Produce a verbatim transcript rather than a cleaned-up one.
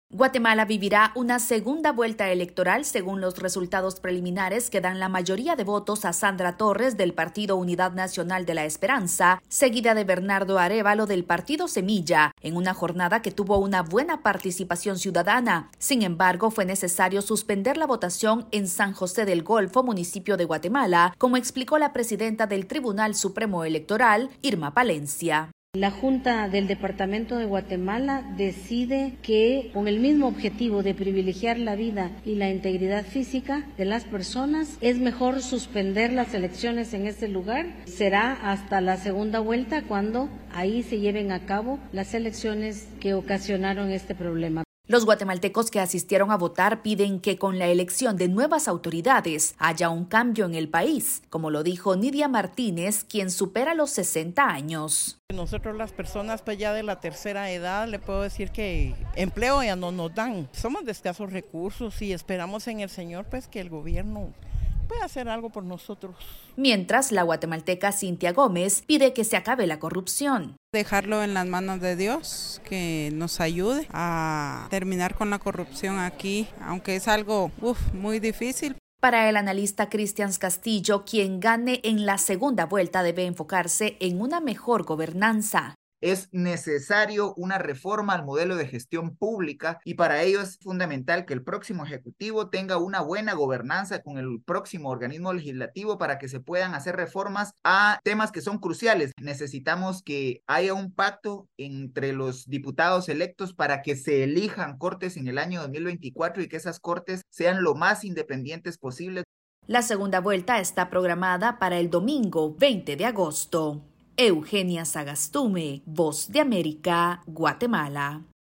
Guatemala vivirá una segunda vuelta electoral según los resultados preliminares que dan la mayoría de votos a Sandra Torres del Partido Unidad Nacional de la Esperanza, seguida de Bernardo Arévalo del Partido Semilla, en una jornada que tuvo una buena participación ciudadana. Sin embargo, fue necesario suspender la votación en San José del Golfo, municipio de Guatemala, como explicó la presidenta del Tribunal Supremo Electoral, Irma Palencia. La Junta del Departamento de Guatemala decide que, con el mismo objetivo de privilegiar la vida y la integridad física de las personas, es mejor suspender las elecciones en ese lugar. Será hasta la segunda vuelta cuando ahí se lleven a cabo las elecciones que ocasionaron este problema. Los guatemaltecos que asistieron a votar piden que con la elección de nuevas autoridades haya un cambio en el país, como lo dijo Nidia Martínez, quien supera los sesenta años. Nosotros las personas pues ya de la tercera edad le puedo decir que empleo ya no nos dan. Somos de escasos recursos y esperamos en el Señor pues que el gobierno puede hacer algo por nosotros. Mientras, la guatemalteca Cintia Gómez pide que se acabe la corrupción. Dejarlo en las manos de Dios, que nos ayude a terminar con la corrupción aquí, aunque es algo uf, muy difícil. Para el analista Cristian Castillo, quien gane en la segunda vuelta debe enfocarse en una mejor gobernanza. Es necesario una reforma al modelo de gestión pública y para ello es fundamental que el próximo ejecutivo tenga una buena gobernanza con el próximo organismo legislativo para que se puedan hacer reformas a temas que son cruciales. Necesitamos que haya un pacto entre los diputados electos para que se elijan cortes en el año dos mil veinticuatro y que esas cortes sean lo más independientes posible. La segunda vuelta está programada para el domingo veinte de agosto. Eugenia Sagastume, Voz de América, Guatemala.